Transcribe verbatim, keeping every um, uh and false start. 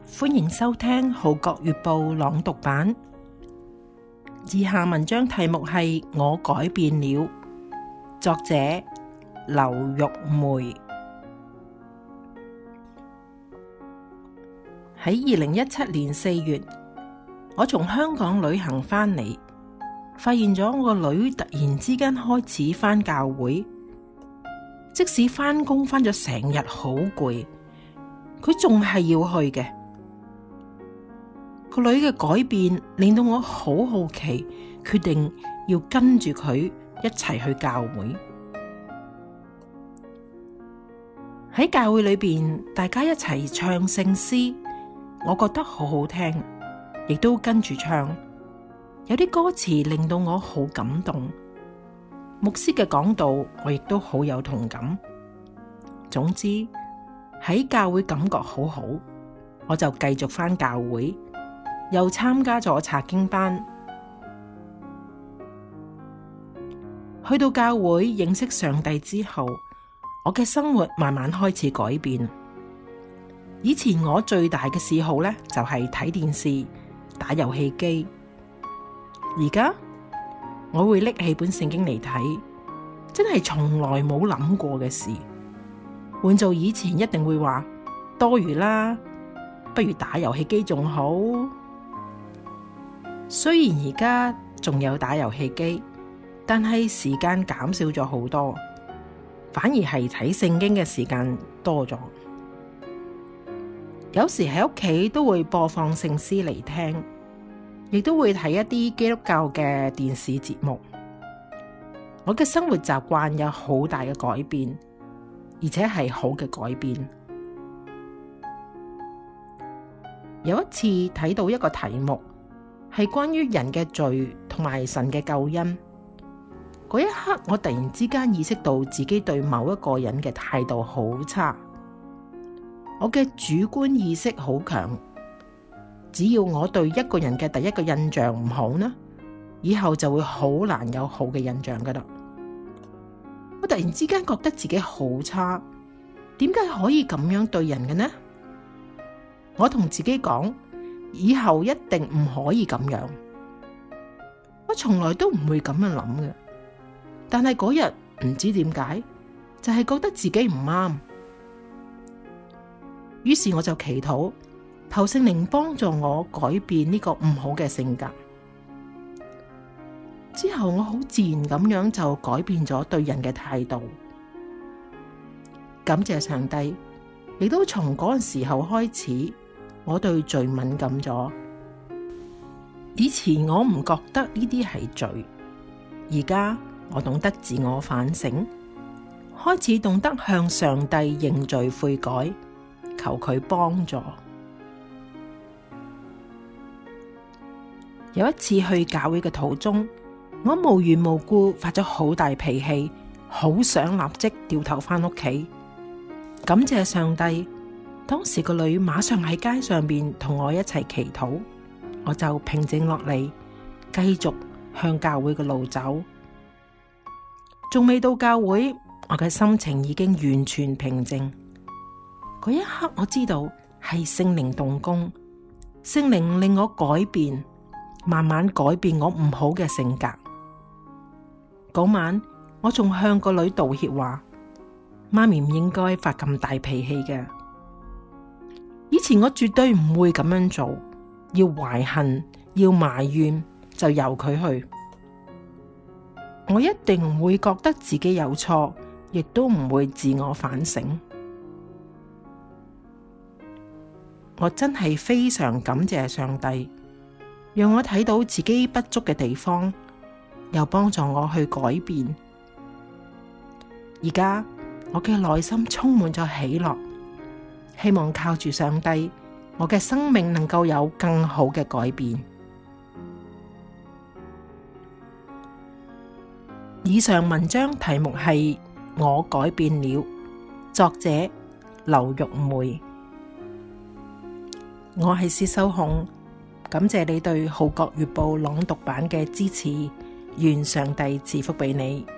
歡迎收聽《號角月報》朗讀版。以下文章題目係《我改變了》，作者劉玉梅。喺二零一七年四月，我從香港旅行返嚟，發現咗我個女突然之間開始返教會，即使返工返咗成日好攰，佢仲係要去嘅。個女嘅改變令到我好好奇，決定要跟住佢一齊去教會。喺教會裏邊，大家一齊唱聖詩，我覺得好好聽，亦都跟住唱。有啲歌詞令到我好感動，牧師嘅講道我亦都好有同感。總之喺教會感覺好好，我就繼續返教會。又參加咗查經班，去到教會認識上帝之後，我嘅生活慢慢開始改變。以前我最大嘅嗜好呢，就係睇電視、打遊戲機。而家我會拎起本聖經嚟睇，真係從來冇諗過嘅事。換做以前一定會話多餘啦，不如打遊戲機仲好。雖然而家仲有打遊戲機，但係時間減少咗好多，反而係睇聖經嘅時間多咗。有時喺屋企都會播放聖詩嚟聽，亦都會睇一啲基督教嘅電視節目。我嘅生活習慣有好大嘅改變，而且係好嘅改變。有一次睇到一個題目，係關於人嘅罪同埋神嘅救恩。嗰一刻，我突然之間意識到自己對某一個人嘅態度好差。我嘅主觀意識好強，只要我對一個人嘅第一個印象唔好呢，以後就會好難有好嘅印象噶啦。我突然之間覺得自己好差，點解可以咁樣對人嘅呢？我同自己講，以後一定唔可以咁樣。我從來都唔會咁樣諗嘅，但係嗰日唔知點解，就係覺得自己唔啱。於是我就祈禱，求聖靈幫助我改變呢個唔好嘅性格。之後我好自然咁樣就改變咗對人嘅態度。感謝上帝，亦都從嗰陣時候開始，我對罪敏感咗。以前我唔覺得呢啲係罪，而家我懂得自我反省，開始懂得向上帝認罪悔改，求佢幫助。有一次去教會嘅途中，我無緣無故發咗好大脾氣，好想立即掉頭返屋企。感謝上帝，當時個女馬上喺街上邊同我一齊祈禱，我就平靜落嚟，繼續向教會嘅路走。仲未到教會，我嘅心情已經完全平靜。嗰一刻我知道係聖靈動工，聖靈令我改變，慢慢改變我唔好嘅性格。嗰晚我仲向個女道歉，話媽咪唔應該發咁大脾氣嘅。以前我絕對唔會咁樣做，要懷恨，要埋怨，就由佢去。我一定唔會覺得自己有錯，亦都唔會自我反省。我真係非常感謝上帝，讓我睇到自己不足嘅地方，又幫助我去改變。而家我嘅內心充滿咗喜樂，希望靠住上帝，我嘅生命能夠有更好嘅改變。以上文章題目係《我改變了》，作者劉玉梅。我係薛秀紅，感謝你對《號角月報》朗讀版嘅支持，願上帝賜福俾你。